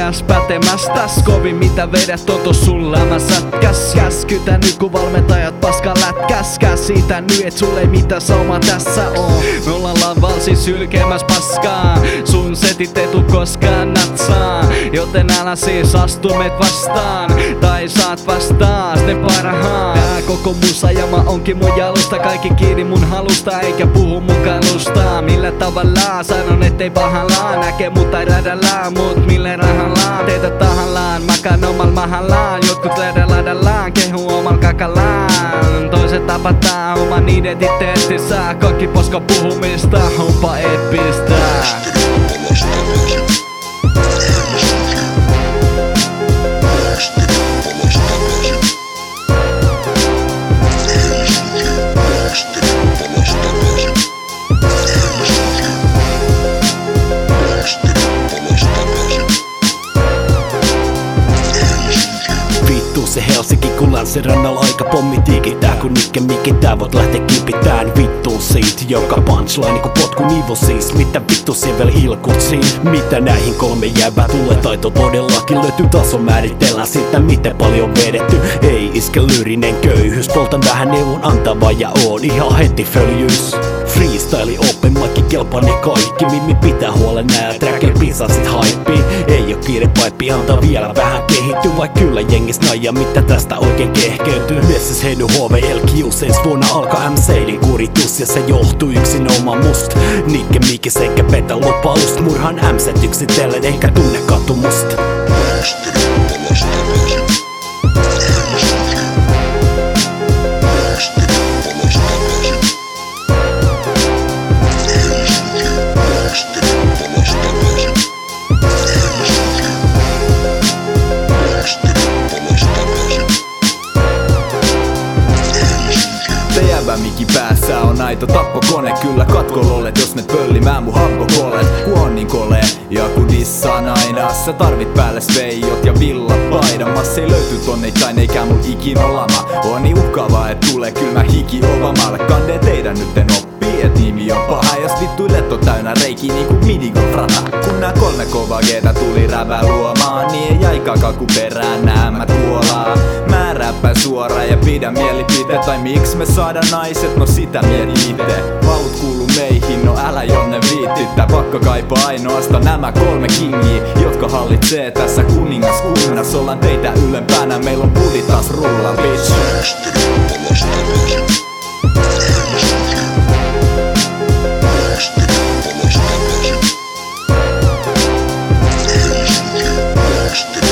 ns pätemästäs. Kovin mitä vedät totos sun lämä sätkäs. Käskytä nyt kun valmentajat paska lätkäs. Käsitä nyt et sulle mitä sauma tässä on. Me ollaan lavalla siis sylkemäs paskaa. Sun setit ei tuu koskaan natsaa. Joten älä siis astu meet vastaan. Tai saat vastaas ne parhaan. Tää koko musajama onkin mun jalusta. Kaikki kiinni mun halusta eikä puhu mun kalusta. Millä tavalla sanon ettei pahallaan. Näkee mut tai radallaan. Mut mille rahallaan. Teitä tahallaan. Makaan omal mahallaan. Jotkut ladallaan. Kehu omal kakallaan. Toiset tapataan oman identiteettissä. Kaikki poska puhumista. Onpa eeppistä. Se Helsinki kun länsirannalla aika pommi tiikitää. Kun Nikke mikitää voit lähteä kipitään. Vittu siitä joka punchline kun potku nivo siis. Mitä vittu siellä vielä ilkut siin? Mitä näihin kolme jäbää tulee? Taito todellakin löytyy. Taso määritellään sitä miten paljon vedetty. Ei iske lyyrinen köyhyys. Poltan vähän neuvon antava ja oon ihan heti följyys. Freestyle open mic kelpani kaikki. Mimmi pitää huolen nää träkkeen pisasit hypeen. Ei oo kiire paippi antaa vielä vähän kehittyy. Vai kyllä jengis naija mitä tästä oikein kehkeytyy. Messis heiny HVL-kius ensi vuonna alkaa MC:in kuritus. Ja se johtuu yksinomaan must. Nikke Mikis eikä petä lupaust. Murhan MC yksitellen eikä tunne katumusta. Miki päässä on aito tappokone. Kyllä katkolollet jos met pöllimään mun happokolet. Ku on niin kolee ja ku dissaan aina. Sä tarvit päälle sveijot ja villapaidan. Massi ei löyty tonneittain eikä mun ikin olama. On niin uhkaavaa et tulee kylmä hiki ovamalle. Kandee teidän nytten oppii et nimi on paha. Jos vittuilet on täynnä reiki niinku Midigon frata. Kun nää 3 kovaa geetä tuli rävää luomaan. Niin ei aikaa kaku perään näämä kuolaa. Mä räppään suoraan ja pidän mielipiteet. Tai miksi me saada naiset, no sitä mieti ite. Vaut kuulu meihin, no älä jonne viittitä. Pakko kaipaa ainoastaan nämä 3 kingiä, jotka hallitsee tässä kuningaskunnassa. Ollaan teitä ylempänä, meillä on pudi taas rulla, bitch. Next.